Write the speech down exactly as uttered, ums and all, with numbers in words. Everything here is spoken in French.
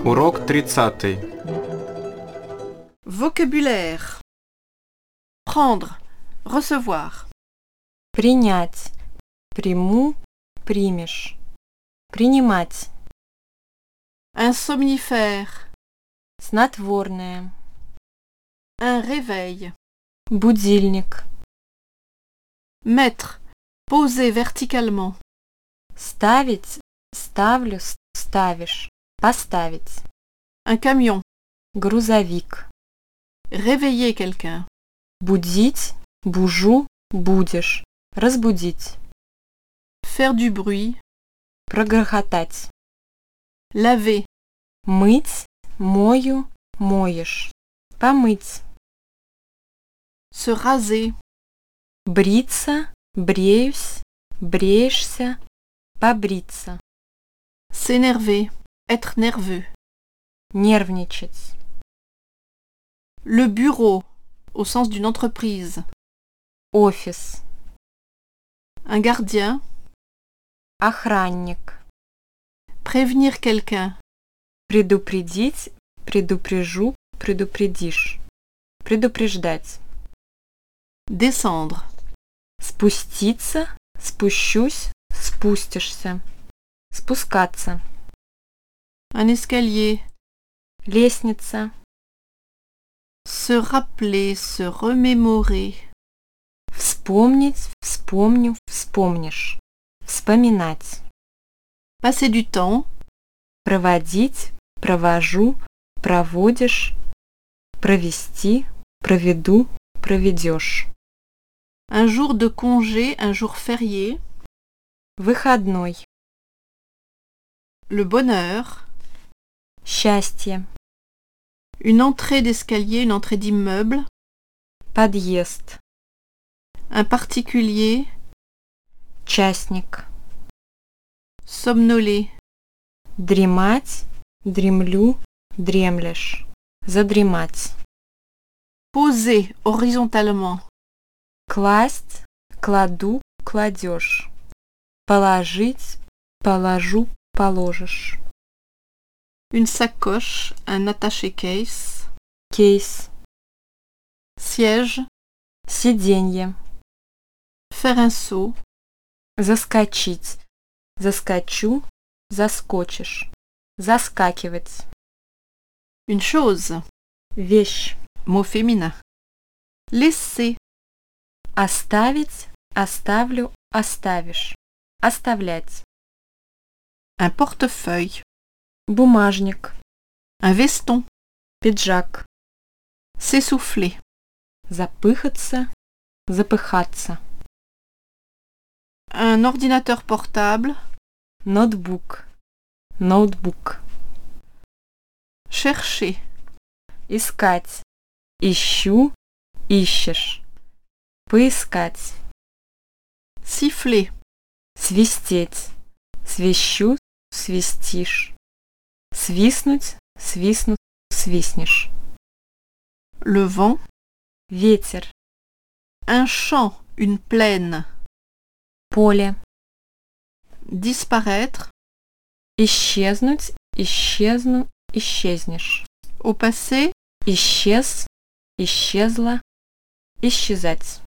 Урок тридцатый. Vocabulaire. Prendre, recevoir. Принять. Приму, примешь. Принимать. Un somnifère. Снотворное. Un réveil. Будильник. Mettre. Poser verticalement. Ставить. Ставлю, ставишь. Поставить. Un camion. Грузовик. Réveiller quelqu'un. Будить. Бужу. Будешь. Разбудить. Faire du bruit. Прогрохотать. Laver. Мыть. Мою. Моешь. Помыть. Se raser. Бриться. Бреюсь. Бреешься. Побриться. S'énerver. Être nerveux. Нервничать. Le bureau. Au sens d'une entreprise. Офис. Un gardien. Охранник. Prévenir quelqu'un. Предупредить. Предупрежу. Предупредишь. Предупреждать. Descendre. Спуститься. Спущусь. Спустишься. Спускаться. Un escalier. Лестница. Se rappeler, se remémorer. Вспомнить. Вспомню. Вспомнишь. Вспоминать. Passer du temps. Проводить. Провожу. Проводишь. Провести. Проведу. Проведешь. Un jour de congé, un jour férié. Выходной. Le bonheur. Счастье. Une entrée d'escalier, une entrée d'immeuble. Подъезд. Un particulier. Частник. Somnoler. Дремать. Дремлю. Дремлешь. Задремать. Poser horizontalement. Класть. Кладу. Кладешь. Положить. Положу. Положишь. Une sacoche, un attaché-case. Кейс. Siège. Сиденье. Faire un saut. Заскочить. Заскочу. Заскочишь. Заскакивать. Une chose. Вещь. Mot féminin. Laisser. Оставить. Оставлю. Оставишь. Оставлять. Un portefeuille. Бумажник. Un veston. Пиджак. S'essouffler. Запыхаться. Запыхаться. Un ordinateur portable. Ноутбук. Ноутбук. Chercher. Искать. Ищу. Ищешь. Поискать. Siffler. Свистеть. Свищу. Свистишь. Свистнуть. Свистнут. Свистнешь. Le vent. Ветер. Un champ, une plaine. Поле. Disparaître. Исчезнуть. Исчезну. Исчезнешь. Au passé. Исчез. Исчезла. Исчезать.